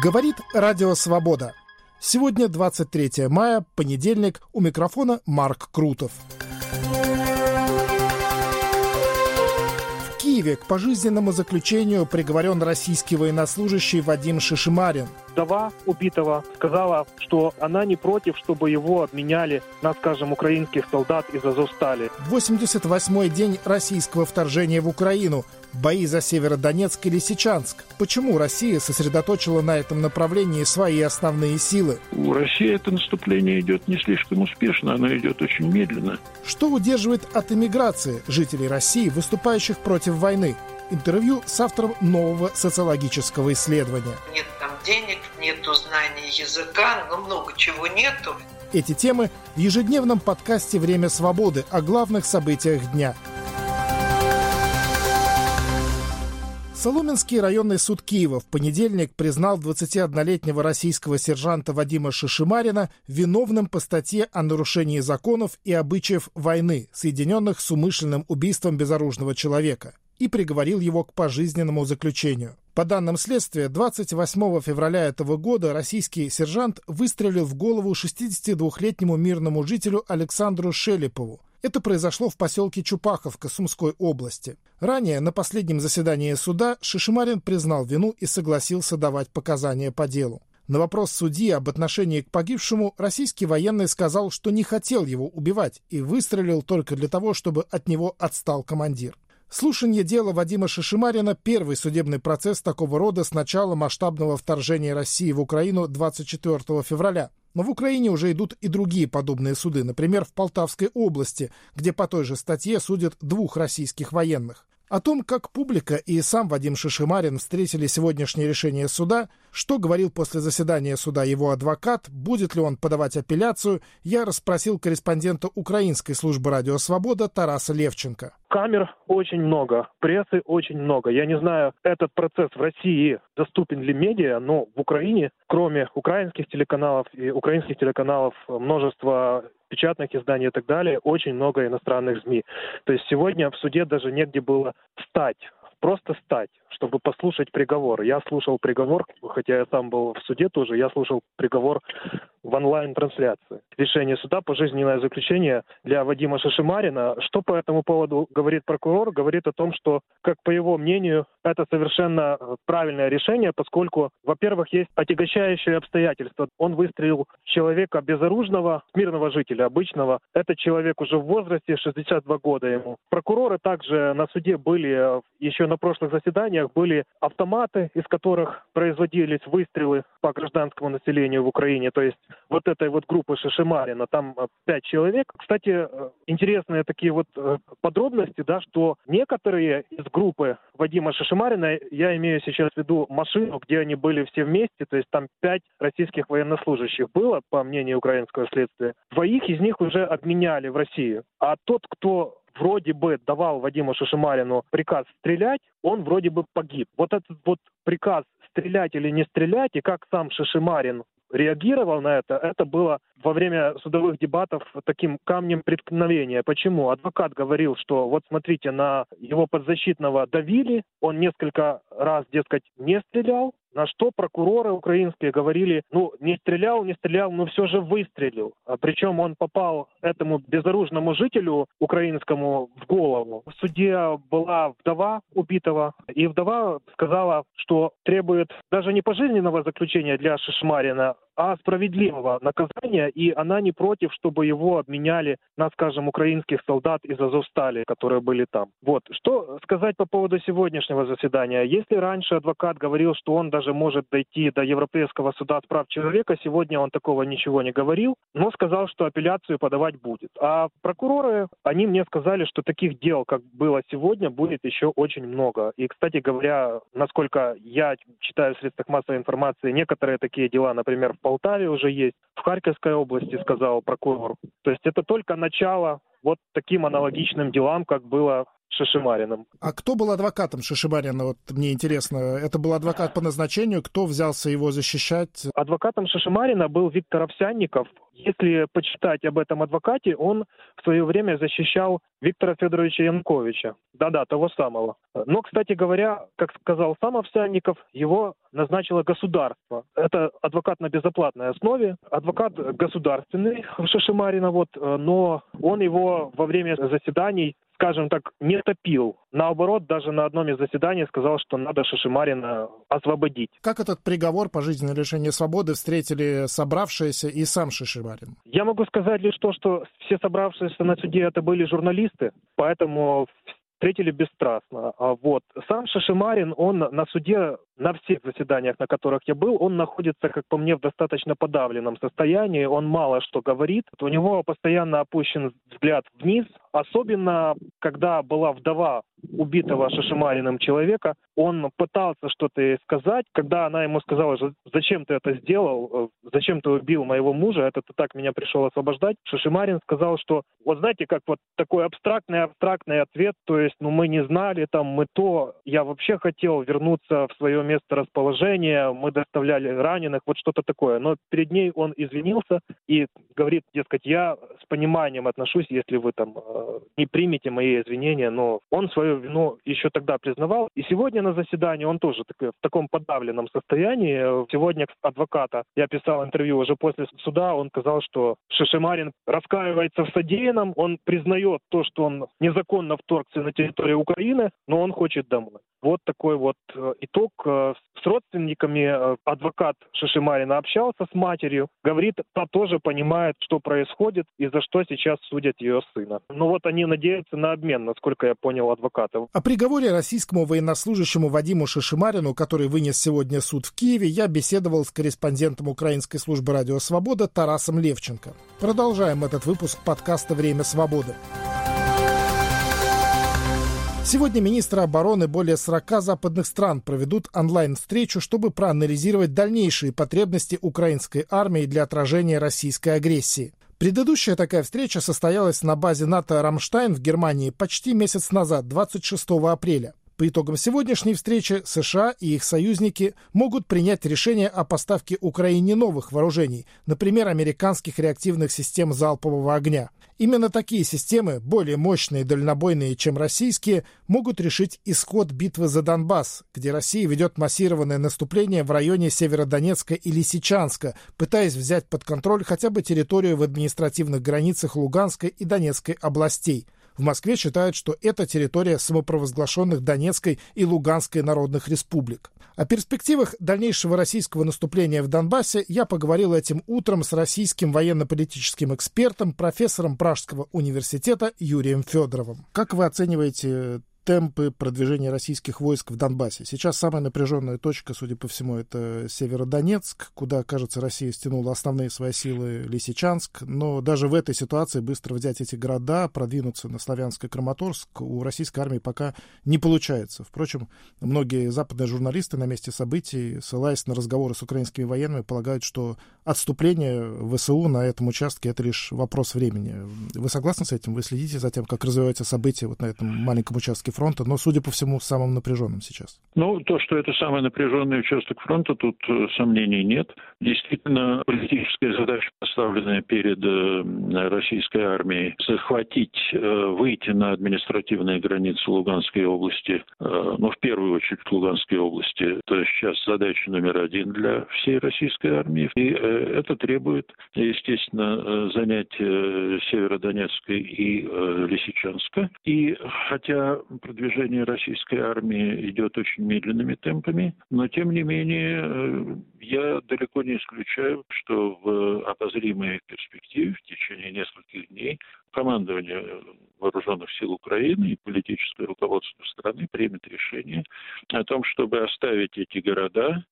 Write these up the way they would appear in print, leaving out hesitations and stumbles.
Говорит Радио Свобода. Сегодня 23 мая, понедельник, у микрофона Марк Крутов. В Киеве к пожизненному заключению приговорен российский военнослужащий Вадим Шишимарин. Вдова убитого сказала, что она не против, чтобы его обменяли на, скажем, украинских солдат из Азовстали. 88-й день российского вторжения в Украину. Бои за Северодонецк и Лисичанск. Почему Россия сосредоточила на этом направлении свои основные силы? У России это наступление идет не слишком успешно, оно идет очень медленно. Что удерживает от эмиграции жителей России, выступающих против войны? Интервью с автором нового социологического исследования. Нет там денег, нету знаний языка, много чего нету. Эти темы в ежедневном подкасте «Время свободы» о главных событиях дня. Соломенский районный суд Киева в понедельник признал 21-летнего российского сержанта Вадима Шишимарина виновным по статье о нарушении законов и обычаев войны, соединенных с умышленным убийством безоружного человека, и приговорил его к пожизненному заключению. По данным следствия, 28 февраля этого года российский сержант выстрелил в голову 62-летнему мирному жителю Александру Шелепову. Это произошло в поселке Чупаховка Сумской области. Ранее, на последнем заседании суда, Шишимарин признал вину и согласился давать показания по делу. На вопрос судьи об отношении к погибшему российский военный сказал, что не хотел его убивать и выстрелил только для того, чтобы от него отстал командир. Слушание дела Вадима Шишимарина – первый судебный процесс такого рода с начала масштабного вторжения России в Украину 24 февраля. Но в Украине уже идут и другие подобные суды, например, в Полтавской области, где по той же статье судят 2 российских военных. О том, как публика и сам Вадим Шишимарин встретили сегодняшнее решение суда, что говорил после заседания суда его адвокат, будет ли он подавать апелляцию, я расспросил корреспондента украинской службы «Радио Свобода» Тараса Левченко. Камер очень много, прессы очень много. Я не знаю, этот процесс в России доступен ли медиа, но в Украине, кроме украинских телеканалов и украинских телеканалов, множество печатных изданий и так далее, очень много иностранных СМИ. То есть сегодня в суде даже негде было встать, просто встать, чтобы послушать приговор. Я слушал приговор, хотя я сам был в суде тоже, я слушал приговор в онлайн-трансляции. Решение суда, пожизненное заключение для Вадима Шишимарина. Что по этому поводу говорит прокурор? Говорит о том, что, как по его мнению, это совершенно правильное решение, поскольку, во-первых, есть отягощающие обстоятельства. Он выстрелил человека безоружного, мирного жителя, обычного. Этот человек уже в возрасте, 62 года ему. Прокуроры также на суде были, еще на прошлых заседаниях, были автоматы, из которых производились выстрелы по гражданскому населению в Украине. То есть вот этой вот группы Шишимарина, там 5 человек. Кстати, интересные такие вот подробности, да, что некоторые из группы Вадима Шишимарина, я имею сейчас в виду машину, где они были все вместе, то есть там 5 российских военнослужащих было, по мнению украинского следствия. 2 из них уже обменяли в Россию. А тот, кто вроде бы давал Вадиму Шишимарину приказ стрелять, он вроде бы погиб. Вот этот вот приказ стрелять или не стрелять, и как сам Шишимарин реагировал на это было во время судовых дебатов таким камнем преткновения. Почему? Адвокат говорил, что вот смотрите, на его подзащитного давили, он несколько раз, дескать, не стрелял, на что прокуроры украинские говорили, не стрелял, но все же выстрелил. Причем он попал этому безоружному жителю украинскому в голову. В суде была вдова убитого, и вдова сказала, что требует даже не пожизненного заключения для Шишимарина, а справедливого наказания, и она не против, чтобы его обменяли на, скажем, украинских солдат из Азовстали, которые были там. Вот. Что сказать по поводу сегодняшнего заседания? Если раньше адвокат говорил, что он даже может дойти до Европейского суда прав человека, сегодня он такого ничего не говорил, но сказал, что апелляцию подавать будет. А прокуроры, они мне сказали, что таких дел, как было сегодня, будет еще очень много. И, кстати говоря, насколько я читаю в средствах массовой информации, некоторые такие дела, например, в Полтаве уже есть, в Харьковской области, сказал прокурор. То есть это только начало вот таким аналогичным делам, как было Шишимариным. А кто был адвокатом Шишимарина? Вот мне интересно. Это был адвокат по назначению? Кто взялся его защищать? Адвокатом Шишимарина был Виктор Овсянников. Если почитать об этом адвокате, он в свое время защищал Виктора Федоровича Януковича. Да-да, того самого. Но, кстати говоря, как сказал сам Овсянников, его назначило государство. Это адвокат на безоплатной основе. Адвокат государственный Шишимарина, но он его во время заседаний, скажем так, не топил. Наоборот, даже на одном из заседаний сказал, что надо Шишимарина освободить. Как этот приговор пожизненное лишение свободы встретили собравшиеся и сам Шишимарин? Я могу сказать лишь то, что все собравшиеся на суде это были журналисты, поэтому встретили бесстрастно. Сам Шишимарин, он на суде, на всех заседаниях, на которых я был, он находится, как по мне, в достаточно подавленном состоянии, он мало что говорит, у него постоянно опущен взгляд вниз, особенно когда была вдова убитого Шишимариным человека, он пытался что-то сказать, когда она ему сказала, зачем ты это сделал, зачем ты убил моего мужа, это ты так меня пришел освобождать. Шишимарин сказал, что, знаете, как такой абстрактный ответ, то есть, мы не знали, я вообще хотел вернуться в свое место расположения, мы доставляли раненых, что-то такое. Но перед ней он извинился и говорит, дескать, я с пониманием отношусь, если вы не примете мои извинения, но он свою вину еще тогда признавал. И сегодня на заседании он тоже в таком подавленном состоянии. Сегодня адвоката, я писал интервью уже после суда, он сказал, что Шишимарин раскаивается в содеянном, он признает то, что он незаконно вторгся на территорию Украины, но он хочет домой. Вот такой итог. С родственниками адвокат Шишимарина общался с матерью. Говорит, та тоже понимает, что происходит и за что сейчас судят ее сына. Они надеются на обмен, насколько я понял адвокатов. О приговоре российскому военнослужащему Вадиму Шишимарину, который вынес сегодня суд в Киеве, я беседовал с корреспондентом Украинской службы «Радио Свобода» Тарасом Левченко. Продолжаем этот выпуск подкаста «Время свободы». Сегодня министры обороны более 40 западных стран проведут онлайн-встречу, чтобы проанализировать дальнейшие потребности украинской армии для отражения российской агрессии. Предыдущая такая встреча состоялась на базе НАТО «Рамштайн» в Германии почти месяц назад, 26 апреля. По итогам сегодняшней встречи США и их союзники могут принять решение о поставке Украине новых вооружений, например, американских реактивных систем залпового огня. Именно такие системы, более мощные и дальнобойные, чем российские, могут решить исход битвы за Донбасс, где Россия ведет массированное наступление в районе Северодонецка и Лисичанска, пытаясь взять под контроль хотя бы территорию в административных границах Луганской и Донецкой областей. В Москве считают, что это территория самопровозглашенных Донецкой и Луганской народных республик. О перспективах дальнейшего российского наступления в Донбассе я поговорил этим утром с российским военно-политическим экспертом, профессором Пражского университета Юрием Федоровым. Как вы оцениваете темпы продвижения российских войск в Донбассе? Сейчас самая напряженная точка, судя по всему, это Северодонецк, куда, кажется, Россия стянула основные свои силы, Лисичанск. Но даже в этой ситуации быстро взять эти города, продвинуться на Славянск и Краматорск у российской армии пока не получается. Впрочем, многие западные журналисты на месте событий, ссылаясь на разговоры с украинскими военными, полагают, что отступление ВСУ на этом участке — это лишь вопрос времени. Вы согласны с этим? Вы следите за тем, как развиваются события на этом маленьком участке фронта, но, судя по всему, самым напряженным сейчас? То, что это самый напряженный участок фронта, тут сомнений нет. Действительно, политическая задача, поставленная перед российской армией, захватить, выйти на административные границы Луганской области, в первую очередь Луганской области, это сейчас задача номер один для всей российской армии. И это требует, естественно, занять Северодонецка и Лисичанска. И хотя продвижение российской армии идет очень медленными темпами, но, тем не менее, я далеко не исключаю, что в обозримой перспективе в течение нескольких дней командование Вооруженных сил Украины и политическое руководство страны примет решение о том, чтобы оставить эти города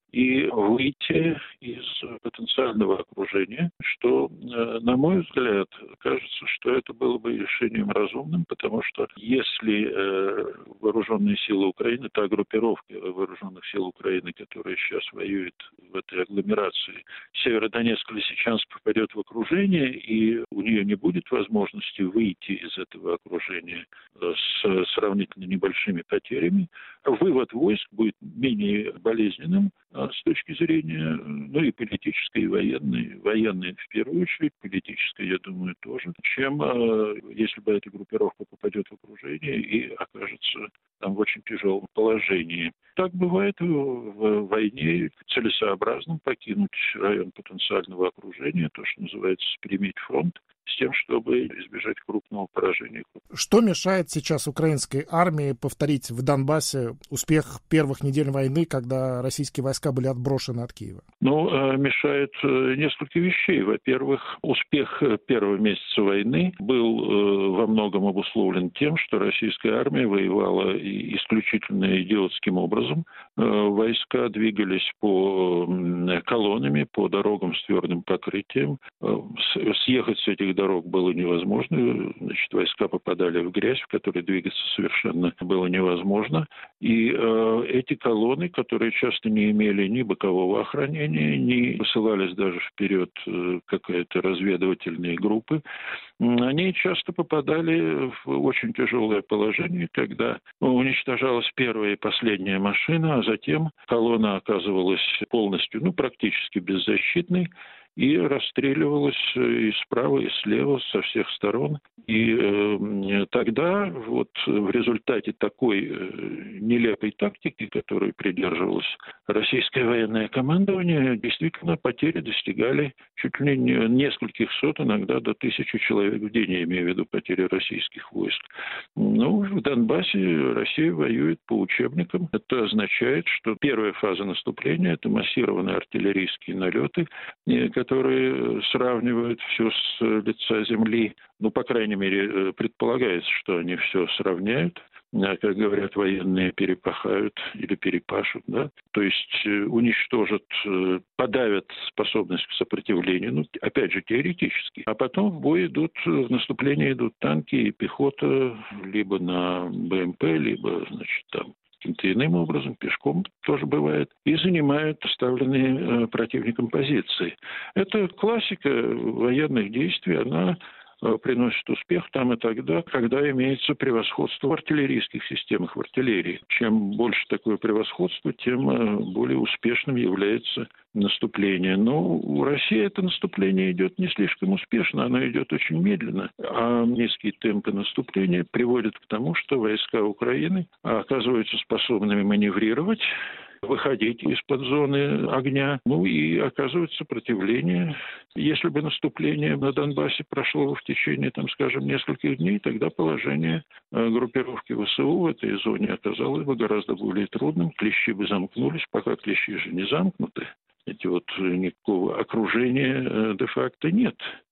и выйти из потенциального окружения, что, на мой взгляд, кажется, что это было бы решением разумным, потому что если вооруженные силы Украины, та группировка вооруженных сил Украины, которая сейчас воюет в этой агломерации, Северодонецк-Лисичанск попадет в окружение, и у нее не будет возможности выйти из этого окружения с сравнительно небольшими потерями, вывод войск будет менее болезненным с точки зрения, и политической, и военной. Военной в первую очередь, политической, я думаю, тоже, чем если бы эта группировка попадет в окружение и окажется там в очень тяжелом положении. Так бывает в войне, целесообразно покинуть район потенциального окружения, то, что называется, спрямить фронт, с тем, чтобы избежать крупного поражения. Что мешает сейчас украинской армии повторить в Донбассе успех первых недель войны, когда российские войска были отброшены от Киева? Мешает несколько вещей. Во-первых, успех первого месяца войны был во многом обусловлен тем, что российская армия воевала исключительно идиотским образом. Войска двигались по колоннами, по дорогам с твердым покрытием. Съехать с этих дорог было невозможно. Значит, войска попадали в грязь, в которой двигаться совершенно было невозможно. И эти колонны, которые часто не имели ни бокового охранения, ни высылались даже вперед какие-то разведывательные группы, они часто попадали в очень тяжелое положение, когда уничтожалась первая и последняя машина, а затем колонна оказывалась полностью, практически беззащитной, и расстреливалась и справа, и слева, со всех сторон. И тогда в результате такой нелепой тактики, которой придерживалось российское военное командование, действительно потери достигали чуть ли не нескольких сот, иногда до 1000 человек в день, я имею в виду потери российских войск. В Донбассе Россия воюет по учебникам. Это означает, что первая фаза наступления – это массированные артиллерийские налеты, которые сравнивают все с лица земли. По крайней мере, предполагается, что они все сравняют. Как говорят военные, перепахают или перепашут, да? То есть уничтожат, подавят способность к сопротивлению, опять же, теоретически. А потом в бой в наступление идут танки и пехота либо на БМП, либо, каким-то иным образом, пешком тоже бывает, и занимают оставленные противником позиции. Это классика военных действий, она приносит успех там и тогда, когда имеется превосходство в артиллерийских системах, в артиллерии. Чем больше такое превосходство, тем более успешным является наступление. Но у России это наступление идет не слишком успешно, оно идет очень медленно. А низкие темпы наступления приводят к тому, что войска Украины оказываются способными маневрировать, выходить из-под зоны огня, и оказывать сопротивление. Если бы наступление на Донбассе прошло в течение, нескольких дней, тогда положение группировки ВСУ в этой зоне оказалось бы гораздо более трудным. Клещи бы замкнулись, пока клещи же не замкнуты. Никакого окружения де-факто нет.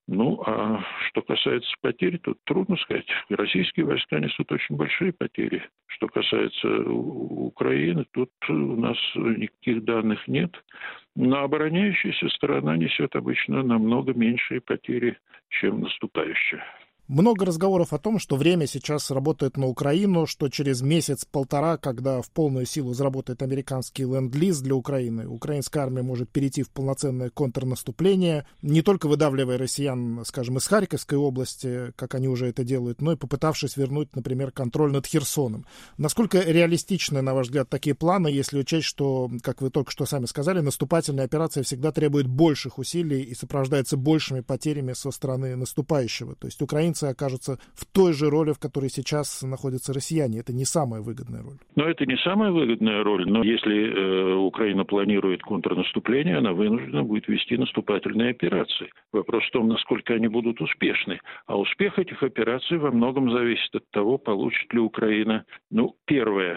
А что касается потерь, тут трудно сказать. Российские войска несут очень большие потери. Что касается Украины, тут у нас никаких данных нет. Но обороняющаяся сторона несет обычно намного меньшие потери, чем наступающая. Много разговоров о том, что время сейчас работает на Украину, что через месяц-полтора, когда в полную силу заработает американский ленд-лиз для Украины, украинская армия может перейти в полноценное контрнаступление, не только выдавливая россиян, из Харьковской области, как они уже это делают, но и попытавшись вернуть, например, контроль над Херсоном. Насколько реалистичны, на ваш взгляд, такие планы, если учесть, что, как вы только что сами сказали, наступательная операция всегда требует больших усилий и сопровождается большими потерями со стороны наступающего? То есть украинцы окажутся в той же роли, в которой сейчас находятся россияне. Это не самая выгодная роль. Это не самая выгодная роль, но если Украина планирует контрнаступление, она вынуждена будет вести наступательные операции. Вопрос в том, насколько они будут успешны. А успех этих операций во многом зависит от того, получит ли Украина, первое,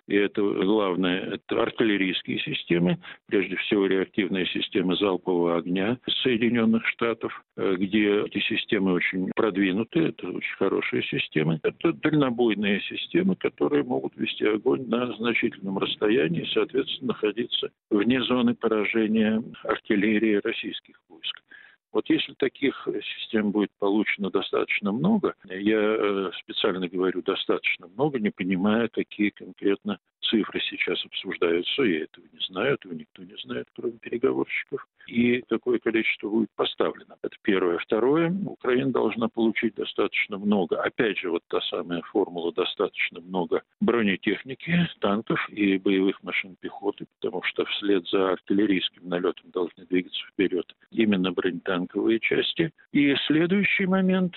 И это главное, это артиллерийские системы, прежде всего реактивные системы залпового огня Соединенных Штатов, где эти системы очень продвинуты, это очень хорошие системы. Это дальнобойные системы, которые могут вести огонь на значительном расстоянии и, соответственно, находиться вне зоны поражения артиллерии российских войск. Вот если таких систем будет получено достаточно много, я специально говорю достаточно много, не понимая, какие конкретно цифры сейчас обсуждаются, я этого не знаю, этого никто не знает, кроме переговорщиков, и какое количество будет поставлено. Это первое. Второе, Украина должна получить достаточно много, опять же, вот та самая формула, достаточно много бронетехники, танков и боевых машин пехоты, потому что вслед за артиллерийским налетом должны двигаться вперед именно бронетанковые части. И следующий момент,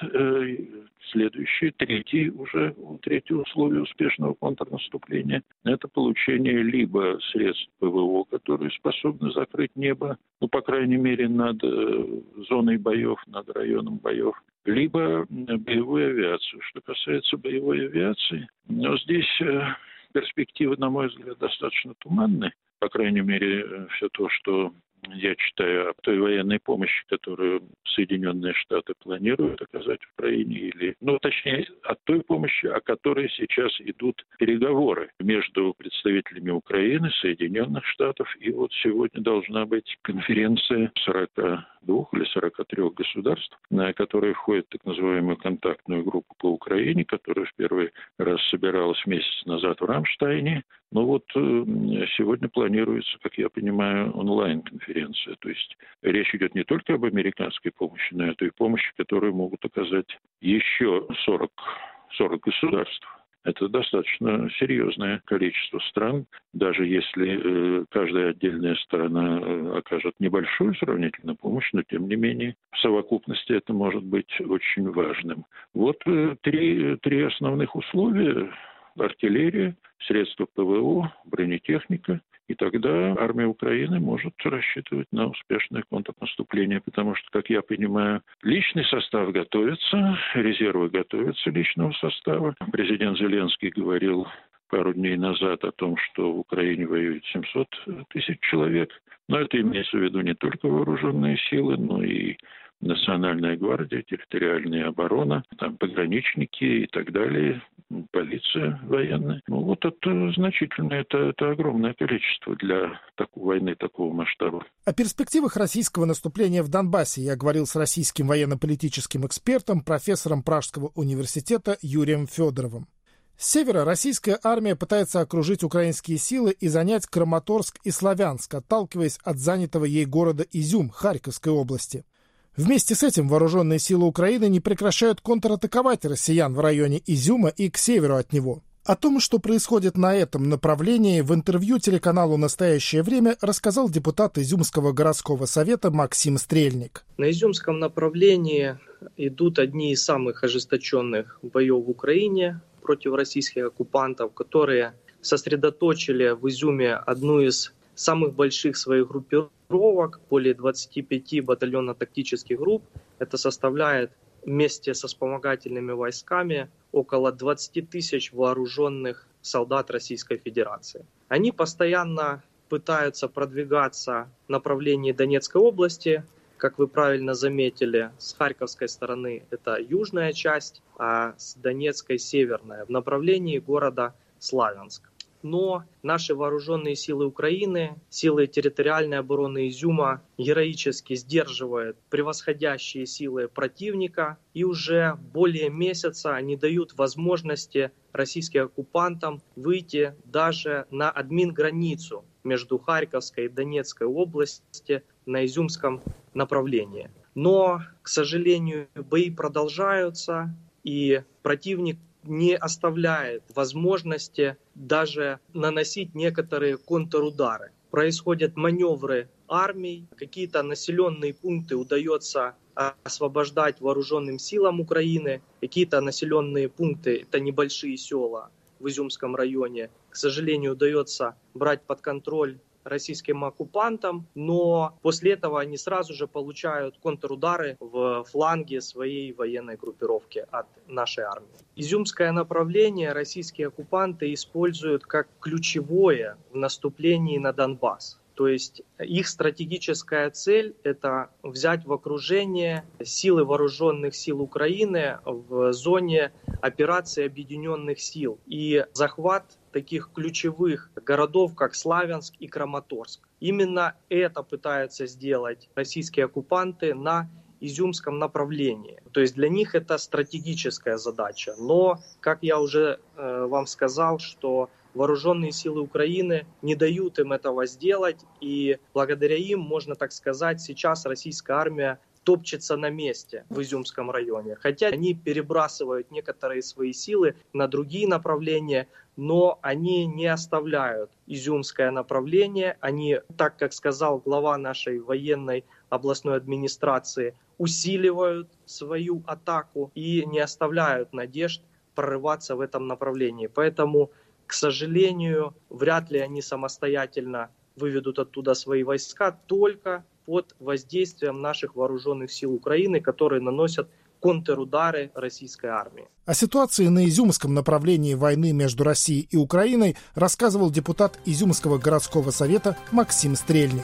третье условие успешного контрнаступления – это получение либо средств ПВО, которые способны закрыть небо, по крайней мере, над зоной боев, над районом боев, либо боевую авиацию. Что касается боевой авиации, но здесь перспективы, на мой взгляд, достаточно туманны. По крайней мере, все то, что я читаю о той военной помощи, которую Соединенные Штаты планируют оказать Украине, точнее, о той помощи, о которой сейчас идут переговоры между представителями Украины, Соединенных Штатов, и вот сегодня должна быть конференция 42 или 43 государств, на которые входит так называемую контактную группу по Украине, которая в первый раз собиралась месяц назад в Рамштайне. Но сегодня планируется, как я понимаю, онлайн-конференция. То есть речь идет не только об американской помощи, но и о той помощи, которую могут оказать еще 40 государств. Это достаточно серьезное количество стран, даже если каждая отдельная сторона окажет небольшую сравнительно помощь, но тем не менее в совокупности это может быть очень важным. Вот три основных условия: артиллерия, средства ПВО, бронетехника. И тогда армия Украины может рассчитывать на успешное контрнаступление, потому что, как я понимаю, личный состав готовится, резервы готовятся личного состава. Президент Зеленский говорил пару дней назад о том, что в Украине воюет 700 тысяч человек. Но это имеется в виду не только вооруженные силы, но и Национальная гвардия, территориальная оборона, пограничники и так далее, полиция военная. Это значительно, это огромное количество для войны такого масштаба. О перспективах российского наступления в Донбассе я говорил с российским военно-политическим экспертом, профессором Пражского университета Юрием Федоровым. С севера российская армия пытается окружить украинские силы и занять Краматорск и Славянск, отталкиваясь от занятого ей города Изюм Харьковской области. Вместе с этим вооруженные силы Украины не прекращают контратаковать россиян в районе Изюма и к северу от него. О том, что происходит на этом направлении, в интервью телеканалу «Настоящее время» рассказал депутат Изюмского городского совета Максим Стрельник. На Изюмском направлении идут одни из самых ожесточенных боев в Украине против российских оккупантов, которые сосредоточили в Изюме одну из самых больших своих группировок, более 25 батальонно-тактических групп. Это составляет вместе со вспомогательными войсками около 20 тысяч вооруженных солдат Российской Федерации. Они постоянно пытаются продвигаться в направлении Донецкой области. Как вы правильно заметили, с Харьковской стороны это южная часть, а с Донецкой северная, в направлении города Славянск. Но наши вооруженные силы Украины, силы территориальной обороны Изюма героически сдерживают превосходящие силы противника, и уже более месяца не дают возможности российским оккупантам выйти даже на админграницу между Харьковской и Донецкой областью на Изюмском направлении. Но, к сожалению, бои продолжаются, и противник не оставляет возможности даже наносить некоторые контрудары. Происходят маневры армий, какие-то населенные пункты удается освобождать вооруженным силам Украины, какие-то населенные пункты, это небольшие села в Изюмском районе, к сожалению, удается брать под контроль российским оккупантам, но после этого они сразу же получают контрудары в фланге своей военной группировки от нашей армии. Изюмское направление российские оккупанты используют как ключевое в наступлении на Донбасс. То есть их стратегическая цель – это взять в окружение силы вооруженных сил Украины в зоне операции объединенных сил и захват таких ключевых городов, как Славянск и Краматорск. Именно это пытаются сделать российские оккупанты на Изюмском направлении. То есть для них это стратегическая задача. Но, как я уже вам сказал, что вооруженные силы Украины не дают им этого сделать, и благодаря им, можно так сказать, сейчас российская армия топчется на месте в Изюмском районе. Хотя они перебрасывают некоторые свои силы на другие направления, но они не оставляют Изюмское направление. Они, так как сказал глава нашей военной областной администрации, усиливают свою атаку и не оставляют надежд прорываться в этом направлении. Поэтому, к сожалению, вряд ли они самостоятельно выведут оттуда свои войска, только под воздействием наших вооруженных сил Украины, которые наносят контрудары российской армии. О ситуации на Изюмском направлении войны между Россией и Украиной рассказывал депутат Изюмского городского совета Максим Стрельник.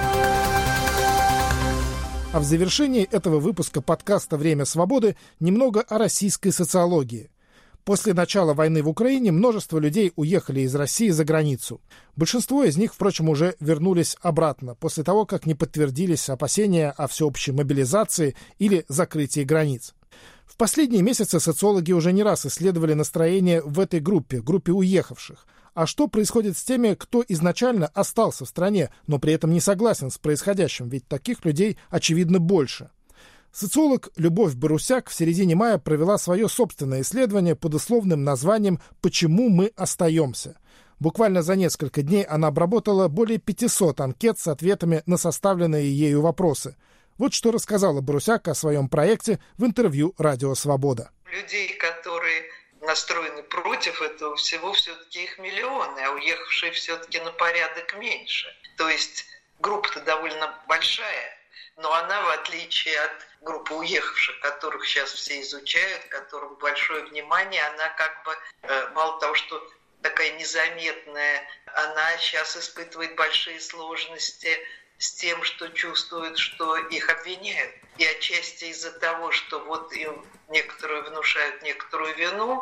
А в завершении этого выпуска подкаста «Время свободы» немного о российской социологии. После начала войны в Украине множество людей уехали из России за границу. Большинство из них, впрочем, уже вернулись обратно, после того, как не подтвердились опасения о всеобщей мобилизации или закрытии границ. В последние месяцы социологи уже не раз исследовали настроение в этой группе уехавших. А что происходит с теми, кто изначально остался в стране, но при этом не согласен с происходящим, ведь таких людей, очевидно, больше. Социолог Любовь Борусяк в середине мая провела свое собственное исследование под условным названием «Почему мы остаемся?». Буквально за несколько дней она обработала более 500 анкет с ответами на составленные ею вопросы. Вот что рассказала Борусяк о своем проекте в интервью «Радио Свобода». Людей, которые настроены против этого всего, все-таки их миллионы, а уехавшие все-таки на порядок меньше. То есть группа-то довольно большая, но она, в отличие от группы уехавших, которых сейчас все изучают, которым большое внимание, она как бы, мало того, что такая незаметная, она сейчас испытывает большие сложности с тем, что чувствует, что их обвиняют. И отчасти из-за того, что вот им некоторые внушают некоторую вину,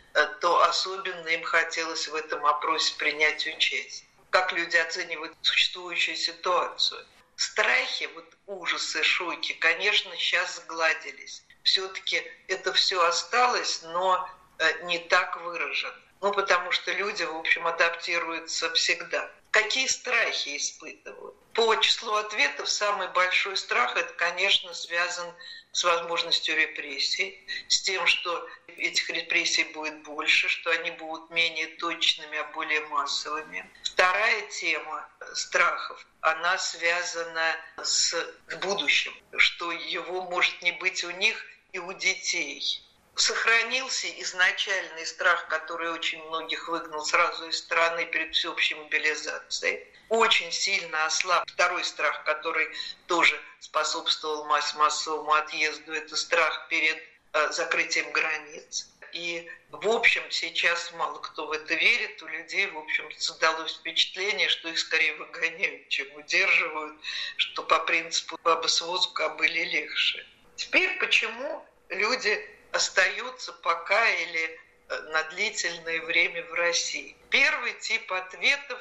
то особенно им хотелось в этом опросе принять участие. Как люди оценивают существующую ситуацию? Страхи, вот ужасы, шоки, конечно, сейчас сгладились. Все-таки это все осталось, но не так выражено. Потому что люди, в общем, адаптируются всегда. Какие страхи испытывают? По числу ответов самый большой страх, это, конечно, связан с возможностью репрессий, с тем, что этих репрессий будет больше, что они будут менее точными, а более массовыми. Вторая тема страхов, она связана с будущим, что его может не быть у них и у детей. Сохранился изначальный страх, который очень многих выгнал сразу из страны перед всеобщей мобилизацией. Очень сильно ослаб второй страх, который тоже способствовал массовому отъезду, это страх перед закрытием границ. И, в общем, сейчас мало кто в это верит. У людей, в общем, создалось впечатление, что их скорее выгоняют, чем удерживают, что по принципу «баба с возу кобыле легче». Теперь почему люди остаются пока или на длительное время в России? Первый тип ответов,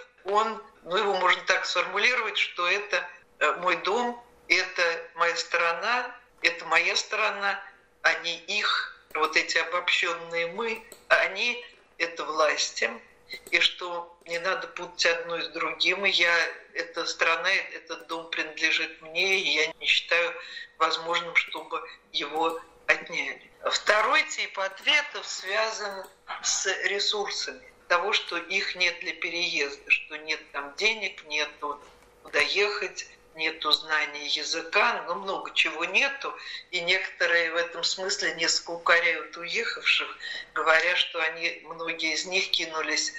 его можно так сформулировать, что это мой дом, это моя страна, это моя страна, а не их, вот эти обобщенные мы, они – это власти, и что не надо путать одно с другим, и эта страна, этот дом принадлежит мне, и я не считаю возможным, чтобы его отняли. Второй тип ответов связан с ресурсами. Того, что их нет для переезда, что нет там денег, нету куда ехать, нету знаний языка, много чего нету. И некоторые в этом смысле несколько укоряют уехавших, говоря, что многие из них кинулись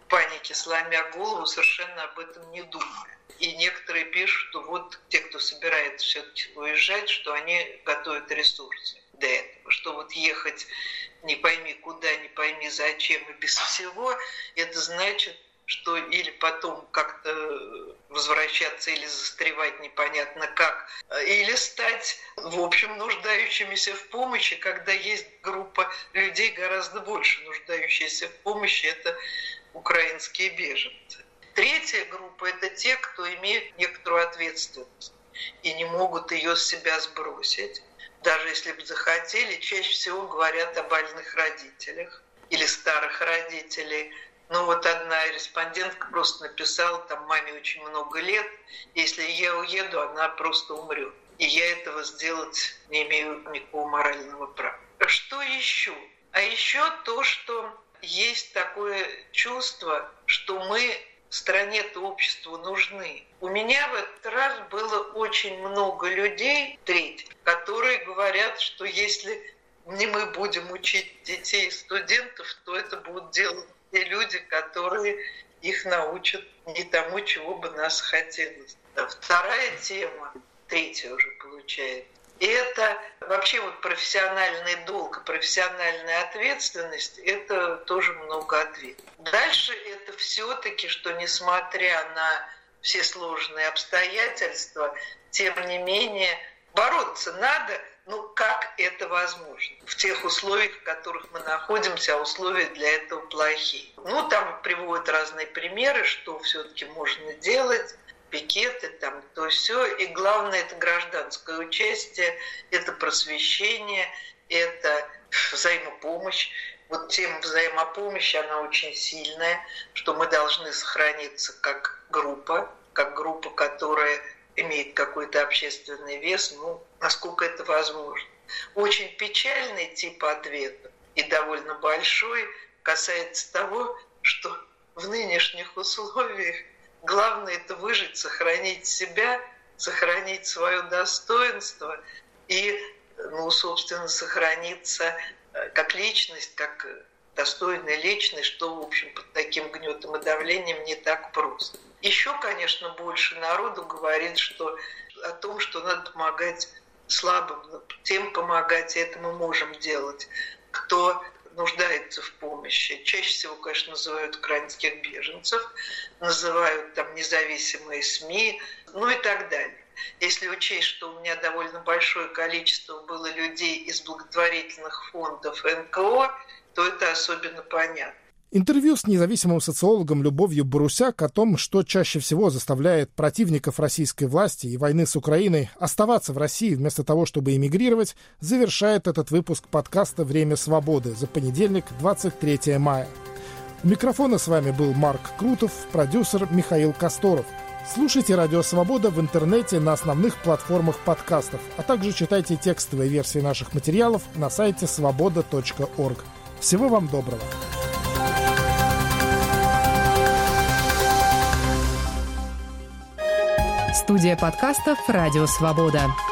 панике, сломя голову, совершенно об этом не думая. И некоторые пишут, что вот те, кто собирается все-таки уезжать, что они готовят ресурсы для этого, что вот ехать не пойми куда, не пойми зачем и без всего, это значит, что или потом как-то возвращаться или застревать непонятно как, или стать, в общем, нуждающимися в помощи, когда есть группа людей гораздо больше нуждающихся в помощи, это украинские беженцы. Третья группа – это те, кто имеют некоторую ответственность и не могут ее с себя сбросить. Даже если бы захотели, чаще всего говорят о больных родителях или старых родителей. Ну вот одна респондентка просто написала, там маме очень много лет, если я уеду, она просто умрет. И я этого сделать не имею никакого морального права. Что еще? А еще то, что есть такое чувство, что мы стране-то, обществу нужны. У меня в этот раз было очень много людей, которые говорят, что если не мы будем учить детей и студентов, то это будут делать те люди, которые их научат не тому, чего бы нас хотелось. Вторая тема, третья уже получается, это вообще вот профессиональный долг, профессиональная ответственность, это тоже много ответов. Дальше это все-таки, что несмотря на все сложные обстоятельства, тем не менее бороться надо, ну как это возможно? В тех условиях, в которых мы находимся, а условия для этого плохие. Ну там приводят разные примеры, что все-таки можно делать. Пикеты, там, то все. И главное, это гражданское участие, это просвещение, это взаимопомощь. Вот тема взаимопомощи, она очень сильная, что мы должны сохраниться как группа, которая имеет какой-то общественный вес, ну, насколько это возможно. Очень печальный тип ответа и довольно большой касается того, что в нынешних условиях главное это выжить, сохранить себя, сохранить свое достоинство и, ну, собственно, сохраниться как личность, как достойная личность, что, в общем, под таким гнетом и давлением не так просто. Еще, конечно, больше народу говорит, что о том, что надо помогать слабым, тем помогать, и это мы можем делать, кто нуждается в помощи. Чаще всего, конечно, называют украинских беженцев, называют там независимые СМИ, ну и так далее. Если учесть, что у меня довольно большое количество было людей из благотворительных фондов НКО, то это особенно понятно. Интервью с независимым социологом Любовью Борусяк о том, что чаще всего заставляет противников российской власти и войны с Украиной оставаться в России вместо того, чтобы эмигрировать, завершает этот выпуск подкаста «Время свободы» за понедельник, 23 мая. У микрофона с вами был Марк Крутов, продюсер Михаил Косторов. Слушайте «Радио Свобода» в интернете на основных платформах подкастов, а также читайте текстовые версии наших материалов на сайте svoboda.org. Всего вам доброго! Студия подкастов «Радио Свобода».